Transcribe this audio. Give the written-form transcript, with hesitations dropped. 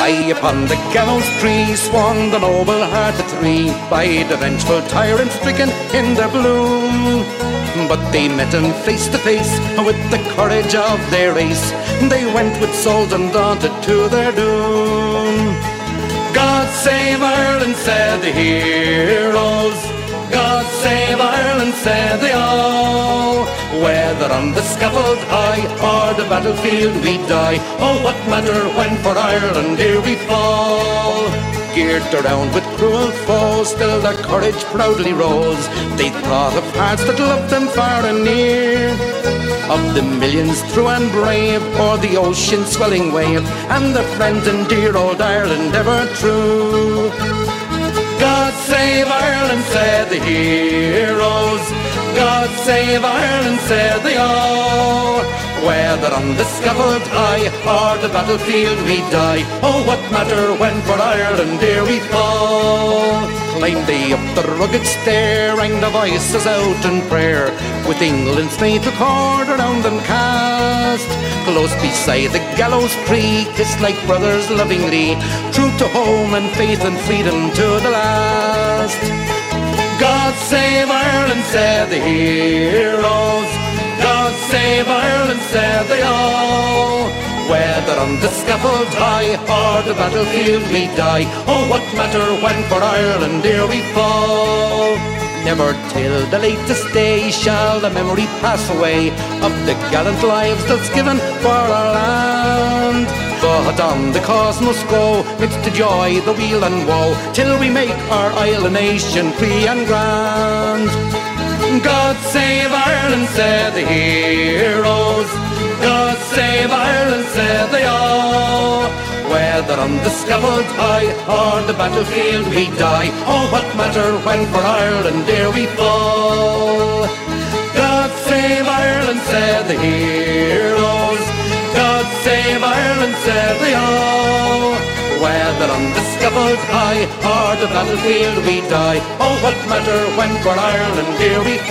High upon the gallows tree swung the noble-hearted three, by the vengeful tyrant stricken in their bloom. But they met him face to face with the courage of their race. They went with souls undaunted to their doom. God save Ireland, said the heroes. God save Ireland, said they all. Whether on the scaffold high or the battlefield we die, oh, what matter when for Ireland here we fall? Geared around with cruel foes, still their courage proudly rose. They thought of hearts that loved them far and near, of the millions true and brave o'er the ocean swelling wave, and their friends in dear old Ireland ever true. God save Ireland, said the heroes. God save Ireland, said they all. Whether on the scaffold high or the battlefield we die, oh, what matter when for Ireland here we fall? Climbed they up the rugged stair, rang the voices out in prayer, with England's native cord around them cast. Close beside the gallows tree, kissed like brothers lovingly, true to home and faith and freedom to the last. God save Ireland, said the heroes. God save Ireland, said they all. Whether on the scaffold high or the battlefield we die, oh, what matter when for Ireland here we fall? Never till the latest day shall the memory pass away of the gallant lives that's given for our land. But on the cause must go, midst the joy, the weal and woe, till we make our isle a nation free and grand. God save Ireland, said the heroes. God save Ireland, said they all. Whether on the scaffold high or the battlefield we die, oh, what matter when for Ireland here we fall? God save Ireland, said the heroes. God save Ireland, said they all. Whether on the scaffold high or the battlefield we die, oh, what matter when for Ireland here we